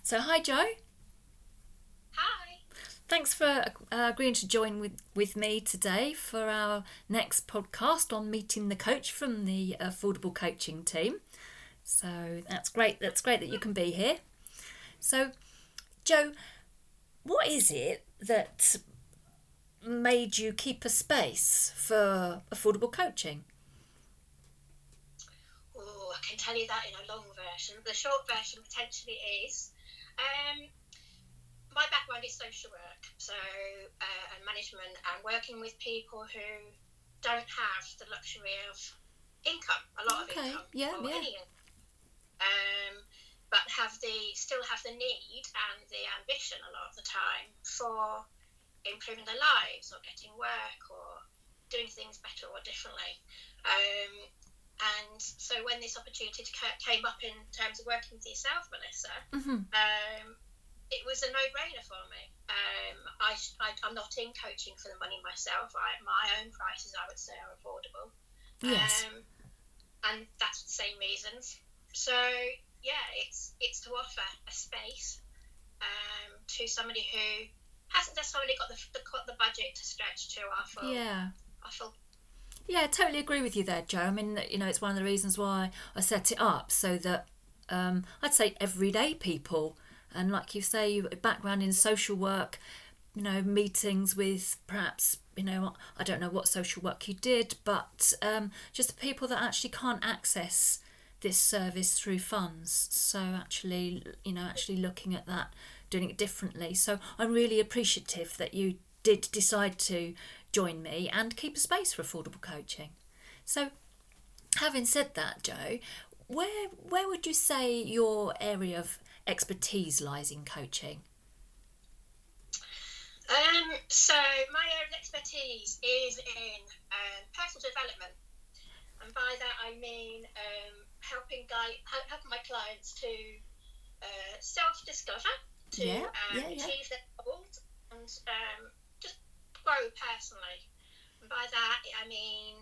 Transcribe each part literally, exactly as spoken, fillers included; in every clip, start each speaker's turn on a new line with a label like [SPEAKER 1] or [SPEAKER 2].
[SPEAKER 1] So hi Joe.
[SPEAKER 2] Hi.
[SPEAKER 1] Thanks for uh, agreeing to join with, with me today for our next podcast on meeting the coach from the Affordable Coaching team. So that's great. That's great that you can be here. So Joe, what is it that made you keep a space for affordable coaching?
[SPEAKER 2] Oh, I can tell you that in a long version. The short version potentially is um, my background is social work, so uh, and management, and working with people who don't have the luxury of income, a lot
[SPEAKER 1] Okay,
[SPEAKER 2] of income,
[SPEAKER 1] yeah,
[SPEAKER 2] or
[SPEAKER 1] yeah.
[SPEAKER 2] any income, um, but have the still have the need and the ambition a lot of the time for improving their lives or getting work or doing things better or differently. Um, and so when this opportunity came up in terms of working with yourself, Melissa,
[SPEAKER 1] Mm-hmm.
[SPEAKER 2] um, it was a no-brainer for me. Um, I, I, I'm not in coaching for the money myself. I, my own prices, I would say, are affordable.
[SPEAKER 1] Yes.
[SPEAKER 2] Um, and that's the same reasons. So, yeah, it's it's to offer a space um, to somebody who hasn't necessarily got the, the, the budget to stretch to our full,
[SPEAKER 1] Yeah.
[SPEAKER 2] our full.
[SPEAKER 1] Yeah, I totally agree with you there, Joe. I mean, you know, it's one of the reasons why I set it up so that um, I'd say everyday people, and like you say, background in social work, you know, meetings with perhaps, you know, I don't know what social work you did, but um, just the people that actually can't access this service through funds. So actually, you know, actually looking at that, doing it differently. So I'm really appreciative that you did decide to join me and keep a space for affordable coaching. So having said that, Joe, where where would you say your area of expertise lies in coaching?
[SPEAKER 2] Um, so my area of expertise is in um, personal development, and by that I mean um, helping guide, helping my clients to uh, self-discover, to
[SPEAKER 1] Yeah,
[SPEAKER 2] um,
[SPEAKER 1] yeah, yeah.
[SPEAKER 2] achieve their goals, and um, just grow personally. And by that I mean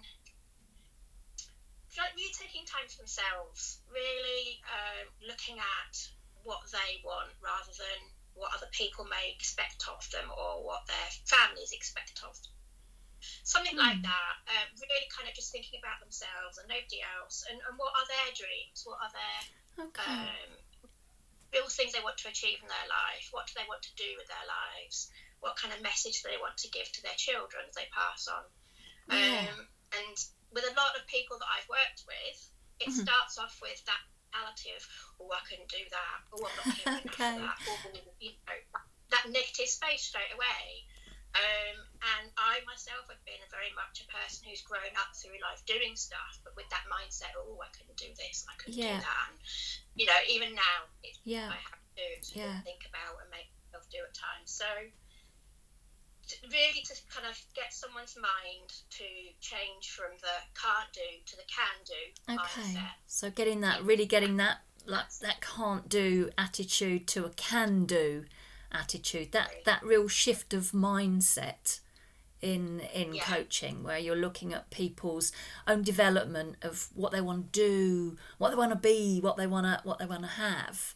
[SPEAKER 2] like really taking time for themselves, really um, looking at what they want rather than what other people may expect of them or what their families expect of them. Something
[SPEAKER 1] Mm.
[SPEAKER 2] like that, um, really kind of just thinking about themselves and nobody else, and, and what are their dreams, what are their
[SPEAKER 1] Okay.
[SPEAKER 2] um, real things they want to achieve in their life, what do they want to do with their lives, what kind of message do they want to give to their children as they pass on.
[SPEAKER 1] Yeah.
[SPEAKER 2] Um, and with a lot of people that I've worked with, it
[SPEAKER 1] Mhm.
[SPEAKER 2] starts off with that mentality of, oh, I couldn't do that, oh, I'm not capable enough
[SPEAKER 1] Okay.
[SPEAKER 2] for that, or, you know, that negative space straight away. Um, and I myself have been very much a person who's grown up through life doing stuff, but with that mindset, oh, I couldn't do this, I couldn't
[SPEAKER 1] Yeah.
[SPEAKER 2] do that. And, you know, even now, it's
[SPEAKER 1] Yeah.
[SPEAKER 2] I have to, to
[SPEAKER 1] Yeah.
[SPEAKER 2] think about and make myself do at times. So really to kind of get someone's mind to change from the can't do to the can do
[SPEAKER 1] Okay.
[SPEAKER 2] mindset.
[SPEAKER 1] So getting that, really getting that, like that can't do attitude to a can do attitude. That that real shift of mindset in in
[SPEAKER 2] Yeah.
[SPEAKER 1] coaching, where you're looking at people's own development of what they want to do, what they want to be, what they want to what they want to have.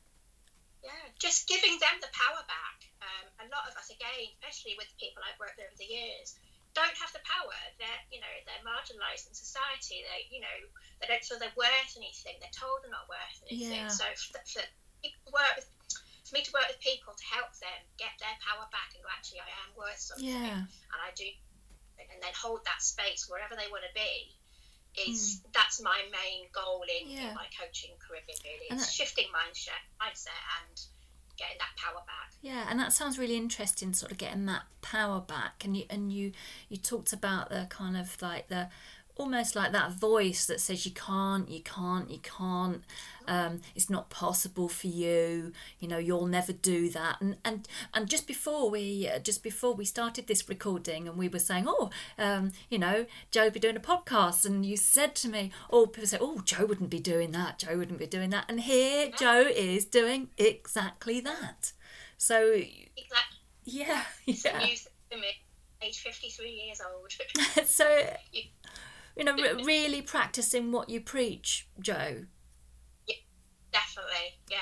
[SPEAKER 2] Yeah, just giving them the power back. Um, a lot of us, again, especially with people I've worked with over the years, don't have the power. They're, you know, they're marginalised in society. They, you know, they don't feel they're worth anything. They're told they're not worth anything.
[SPEAKER 1] Yeah.
[SPEAKER 2] So for, for, people to work with, for me to work with people to help them get their power back and go, actually, I am worth something,
[SPEAKER 1] Yeah.
[SPEAKER 2] and I do, and then hold that space wherever they want to be. Is
[SPEAKER 1] Mm.
[SPEAKER 2] that's my main goal in,
[SPEAKER 1] Yeah.
[SPEAKER 2] in my coaching career, really.
[SPEAKER 1] And
[SPEAKER 2] It's
[SPEAKER 1] that-
[SPEAKER 2] shifting mindset, mindset and getting that power back.
[SPEAKER 1] Yeah, and that sounds really interesting, sort of getting that power back. And you and you you talked about the kind of like the almost like that voice that says you can't, you can't, you can't. Um, it's not possible for you. You know, you'll never do that. And and and just before we uh, just before we started this recording, and we were saying, oh, um, you know, Joe would be doing a podcast, and you said to me, oh, people say, oh, Joe wouldn't be doing that. Joe wouldn't be doing that. And here,
[SPEAKER 2] Yeah.
[SPEAKER 1] Joe is doing exactly that. So
[SPEAKER 2] Exactly.
[SPEAKER 1] yeah,
[SPEAKER 2] It's a
[SPEAKER 1] yeah.
[SPEAKER 2] new thing to me, age fifty-three years old.
[SPEAKER 1] So
[SPEAKER 2] you,
[SPEAKER 1] you know, re- really practicing what you preach, Joe.
[SPEAKER 2] yeah, definitely. Yeah, that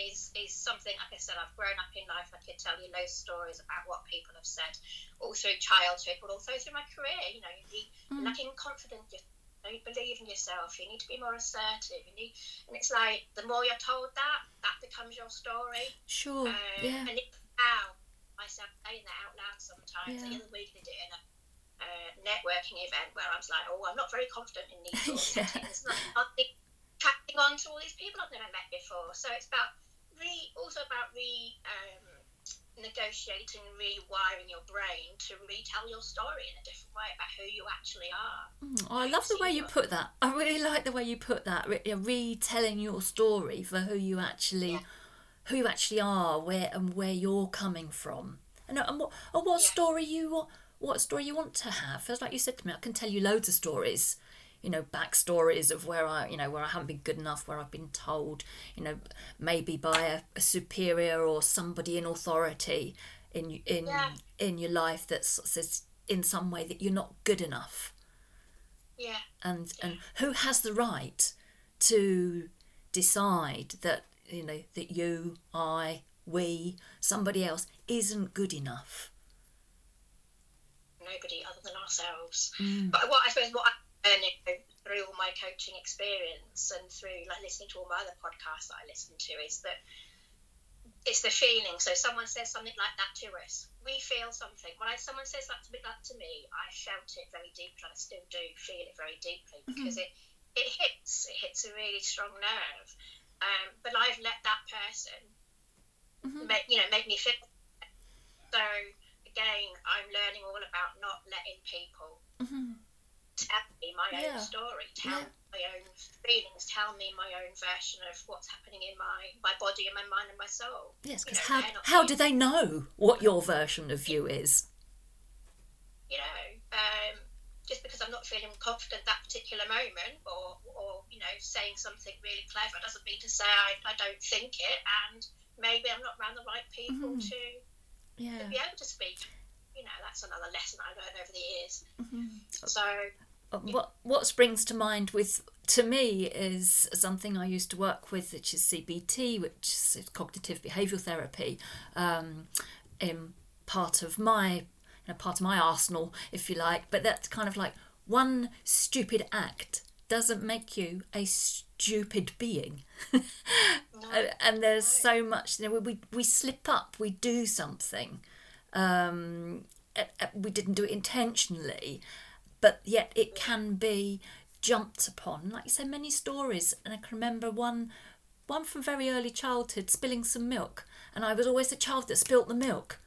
[SPEAKER 2] is is something, like I said, I've grown up in life. I could tell you loads of stories about what people have said all through childhood, but also through my career. You know, you need mm. lacking confidence, you don't believe in yourself, you need to be more assertive, you need, and it's like the more you're told that, that becomes your story.
[SPEAKER 1] Sure. Um, yeah.
[SPEAKER 2] And it's how myself saying that out loud sometimes. Yeah. The other week I did it in a uh, networking event where I was like, oh, I'm not very confident in these sort of yeah. settings. Not tracking on to all these people I've never met before. So it's about re also about re um, negotiating, rewiring your brain to retell your story in a different way about who you actually are.
[SPEAKER 1] Mm, oh, I love the way you put that. I really like the way you put that. Re- retelling your story for who you actually, yeah. who you actually are, where and where you're coming from, and, and what and what yeah. story you what story you want to have. As like you said to me, I can tell you loads of stories. You know, backstories of where I, you know, where I haven't been good enough, where I've been told, you know, maybe by a, a superior or somebody in authority in in
[SPEAKER 2] yeah.
[SPEAKER 1] in your life that says in some way that you're not good enough.
[SPEAKER 2] Yeah.
[SPEAKER 1] And
[SPEAKER 2] yeah.
[SPEAKER 1] and who has the right to decide that, you know, that you, I, we, somebody else isn't good enough?
[SPEAKER 2] Nobody other than ourselves.
[SPEAKER 1] Mm.
[SPEAKER 2] But what I suppose what I learning through all my coaching experience and through like listening to all my other podcasts that I listen to is that it's the feeling. So someone says something like that to us, we feel something. When I, someone says that to me, that to me, I felt it very deeply, and I still do feel it very deeply because mm-hmm. it it hits it hits a really strong nerve. Um, but I've let that person mm-hmm. make you know make me feel. So again, I'm learning all about not letting people.
[SPEAKER 1] Mm-hmm.
[SPEAKER 2] Tell me my
[SPEAKER 1] yeah.
[SPEAKER 2] own story, tell
[SPEAKER 1] yeah.
[SPEAKER 2] me my own feelings, tell me my own version of what's happening in my, my body and my mind and my soul.
[SPEAKER 1] Yes, because how, how do they know what your version of you is?
[SPEAKER 2] You know, um, just because I'm not feeling confident that particular moment or, or you know, saying something really clever doesn't mean to say I, I don't think it, and maybe I'm not around the right people mm-hmm. to,
[SPEAKER 1] yeah.
[SPEAKER 2] to be able to speak. You know, that's another lesson I learned over the years.
[SPEAKER 1] Mm-hmm.
[SPEAKER 2] So...
[SPEAKER 1] What what springs to mind with to me is something I used to work with, which is C B T, which is cognitive behavioural therapy, um, in part of my you know, part of my arsenal, if you like. But that's kind of like one stupid act doesn't make you a stupid being,
[SPEAKER 2] no,
[SPEAKER 1] and there's
[SPEAKER 2] no.
[SPEAKER 1] so much. You know, we we slip up, we do something, um, we didn't do it intentionally. But yet it can be jumped upon. Like you say, many stories. And I can remember one one from very early childhood, spilling some milk. And I was always the child that spilt the milk.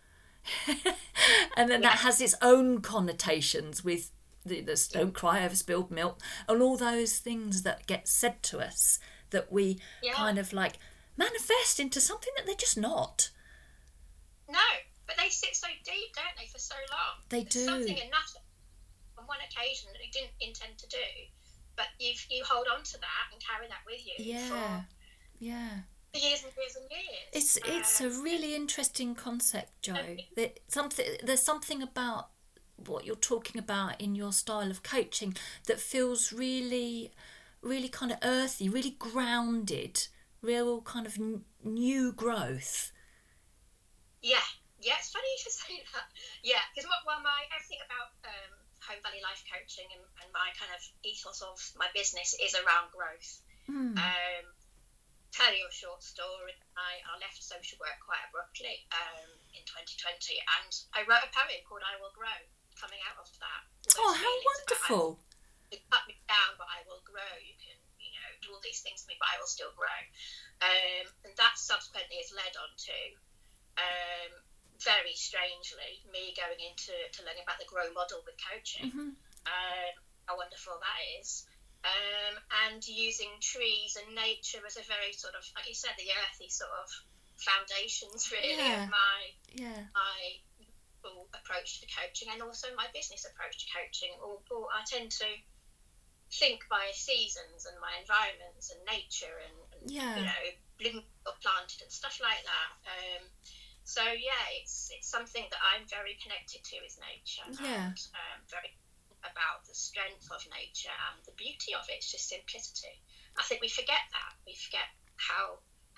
[SPEAKER 1] And then yeah. that has its own connotations with the, the don't cry over spilled milk. And all those things that get said to us that we yeah. kind of like manifest into something that they're just not.
[SPEAKER 2] No, but they sit so deep, don't they, for so long?
[SPEAKER 1] They
[SPEAKER 2] There's
[SPEAKER 1] do.
[SPEAKER 2] Something in nothing. On one occasion that you didn't intend to do, but you you hold on to that and carry that with you
[SPEAKER 1] yeah
[SPEAKER 2] for
[SPEAKER 1] yeah
[SPEAKER 2] years and years and years.
[SPEAKER 1] It's it's uh, a really interesting concept, Jo. That something there's something about what you're talking about in your style of coaching that feels really really kind of earthy, really grounded, real kind of n- new growth.
[SPEAKER 2] Yeah, yeah, it's funny you should say that. Yeah, because well, my everything about um Home Valley Life Coaching and, and my kind of ethos of my business is around growth.
[SPEAKER 1] Mm.
[SPEAKER 2] Um, tell you a short story. I, I left social work quite abruptly um, in twenty twenty, and I wrote a poem called "I Will Grow." Coming out of that,
[SPEAKER 1] oh, how wonderful!
[SPEAKER 2] You cut me down, but I will grow. You can, you know, do all these things to me, but I will still grow. Um, and that subsequently has led on to. Um, very strangely, me going into to learning about the GROW model with coaching,
[SPEAKER 1] mm-hmm.
[SPEAKER 2] um, how wonderful that is, um, and using trees and nature as a very sort of, like you said, the earthy sort of foundations really
[SPEAKER 1] yeah.
[SPEAKER 2] of my
[SPEAKER 1] yeah.
[SPEAKER 2] my approach to coaching and also my business approach to coaching. Or, or I tend to think by seasons and my environments and nature and, and
[SPEAKER 1] yeah.
[SPEAKER 2] you know, bloom or planted and stuff like that. Um, So yeah, it's it's something that I'm very connected to is nature.
[SPEAKER 1] Yeah.
[SPEAKER 2] And um, very about the strength of nature and the beauty of it. It's just simplicity. I think we forget that. We forget how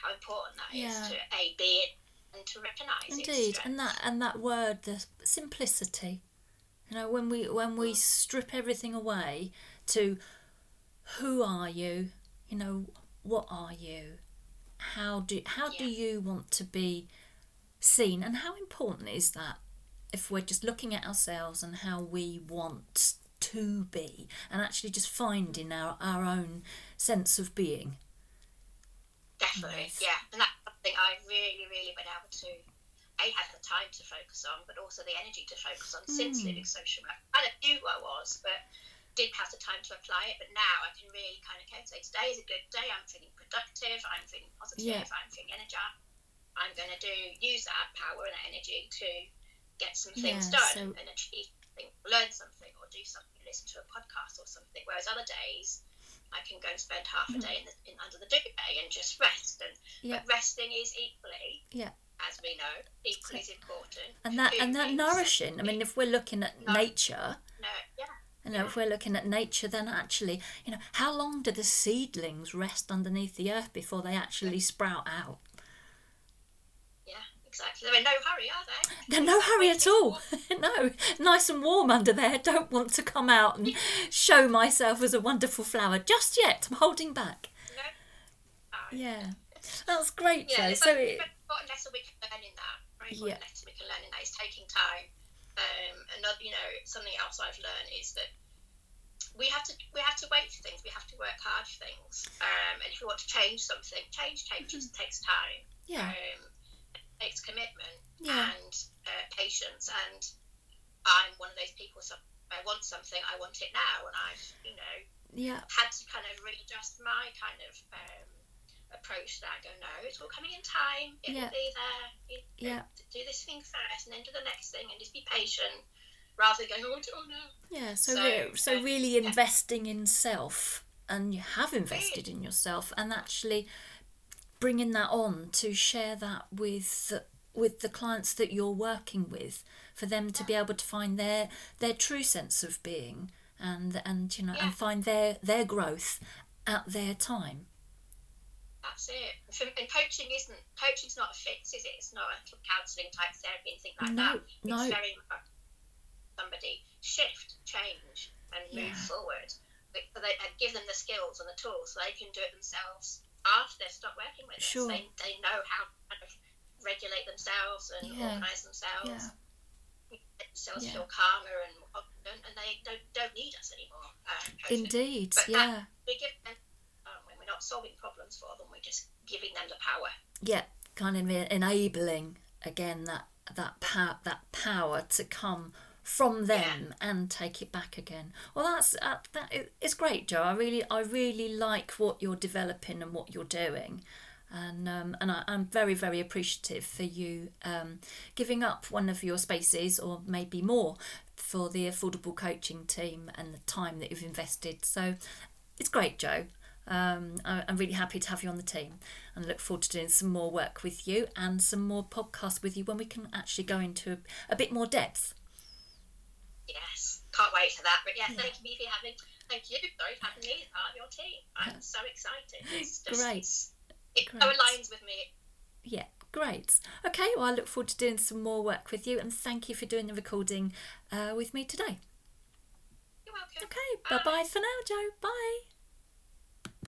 [SPEAKER 2] how important that
[SPEAKER 1] Yeah.
[SPEAKER 2] is to a be it and to recognise its
[SPEAKER 1] Indeed,
[SPEAKER 2] strengths.
[SPEAKER 1] and that and that word, the simplicity. You know, when we when we strip everything away to who are you, you know, what are you, how do how do
[SPEAKER 2] Yeah.
[SPEAKER 1] you want to be seen, and how important is that if we're just looking at ourselves and how we want to be, and actually just finding our our own sense of being.
[SPEAKER 2] Definitely,
[SPEAKER 1] Nice.
[SPEAKER 2] yeah. And that's something I've really, really been able to, A, have the time to focus on, but also the energy to focus on since
[SPEAKER 1] Mm.
[SPEAKER 2] leaving social work. I kind of knew who I was, but didn't have the time to apply it. But now I can really kind of okay, say today is a good day. I'm feeling productive. I'm feeling positive.
[SPEAKER 1] Yeah.
[SPEAKER 2] I'm feeling energized. I'm going to do use that power and that energy to get some things
[SPEAKER 1] Yeah,
[SPEAKER 2] done
[SPEAKER 1] so-
[SPEAKER 2] and achieve something, learn something, or do something, listen to a podcast or something. Whereas other days, I can go and spend half a day in, the, in under the duvet and just rest. And
[SPEAKER 1] Yeah.
[SPEAKER 2] but resting is equally,
[SPEAKER 1] Yeah.
[SPEAKER 2] as we know, equally as important.
[SPEAKER 1] And that and that
[SPEAKER 2] Food,
[SPEAKER 1] nourishing. I mean, if we're looking at
[SPEAKER 2] No.
[SPEAKER 1] nature,
[SPEAKER 2] no, yeah,
[SPEAKER 1] you know, if we're looking at nature, then actually, you know, how long do the seedlings rest underneath the earth before they actually sprout out?
[SPEAKER 2] yeah, exactly. They're in no hurry, are they?
[SPEAKER 1] They're no hurry at all. No, nice and warm under there. Don't want to come out and show myself as a wonderful flower just yet. I'm holding back.
[SPEAKER 2] No. No.
[SPEAKER 1] Yeah, that's great,
[SPEAKER 2] Yeah,
[SPEAKER 1] Jo.
[SPEAKER 2] it's
[SPEAKER 1] So
[SPEAKER 2] like,
[SPEAKER 1] it,
[SPEAKER 2] very important lesson we can learn in that. Very
[SPEAKER 1] Yeah.
[SPEAKER 2] important lesson we can learn in that is taking time. Um, another, you know, something else I've learned is that we have to we have to wait for things. We have to work hard for things. Um, and if we want to change something, change changes takes time.
[SPEAKER 1] yeah,
[SPEAKER 2] Um, it takes commitment
[SPEAKER 1] Yeah.
[SPEAKER 2] and uh, patience. And I'm one of those people. So I want something, I want it now, and I've you know
[SPEAKER 1] yeah,
[SPEAKER 2] had to kind of readjust my kind of um, approach to that. I go, no, it's all coming in time. It
[SPEAKER 1] Yeah.
[SPEAKER 2] will be there. You know,
[SPEAKER 1] Yeah.
[SPEAKER 2] Do this thing first, and then do the next thing, and just be patient, rather than going, oh, oh no.
[SPEAKER 1] yeah. So,
[SPEAKER 2] So,
[SPEAKER 1] re- so
[SPEAKER 2] uh,
[SPEAKER 1] really
[SPEAKER 2] yeah.
[SPEAKER 1] investing in self, and you have invested in yourself, and actually bringing that on to share that with the, with the clients that you're working with, for them to be able to find their their true sense of being, and and you know
[SPEAKER 2] Yeah.
[SPEAKER 1] and find their their growth at their time.
[SPEAKER 2] That's it. For, and coaching isn't coaching's not a fix, is it? It's not a counselling type therapy and things like
[SPEAKER 1] No,
[SPEAKER 2] that.
[SPEAKER 1] no.
[SPEAKER 2] It's very much somebody shift, change, and move
[SPEAKER 1] Yeah.
[SPEAKER 2] forward. But but they, and give them the skills and the tools so they can do it themselves after they've stopped working with
[SPEAKER 1] Sure.
[SPEAKER 2] us. They, they know how to kind of regulate themselves and
[SPEAKER 1] Yeah.
[SPEAKER 2] organise themselves,
[SPEAKER 1] Yeah.
[SPEAKER 2] make themselves
[SPEAKER 1] Yeah.
[SPEAKER 2] feel calmer and more confident, and they don't, don't need us anymore. Uh, coaching.
[SPEAKER 1] Indeed,
[SPEAKER 2] But
[SPEAKER 1] yeah.
[SPEAKER 2] that, we give them, um, when we're not solving problems for them, we're just giving them the power.
[SPEAKER 1] Yeah, kind of enabling again that that power that power to come from them and take it back again. Well, that's uh, that is it's great, Jo. I really I really like what you're developing and what you're doing, and um, and I, I'm very very appreciative for you um, giving up one of your spaces, or maybe more, for the affordable coaching team and the time that you've invested. So it's great, Jo. Um, I- I'm really happy to have you on the team, and look forward to doing some more work with you and some more podcasts with you when we can actually go into a, a bit more depth.
[SPEAKER 2] Yes, can't wait for that. But yeah, thank you for having, thank you, sorry, for having me as part of your team. I'm so excited. It's just,
[SPEAKER 1] Great.
[SPEAKER 2] it's- it so
[SPEAKER 1] Great.
[SPEAKER 2] aligns with me.
[SPEAKER 1] Yeah, great. Okay, well, I look forward to doing some more work with you, and thank you for doing the recording uh, with me today.
[SPEAKER 2] You're welcome.
[SPEAKER 1] Okay, bye bye for now, Jo. Bye.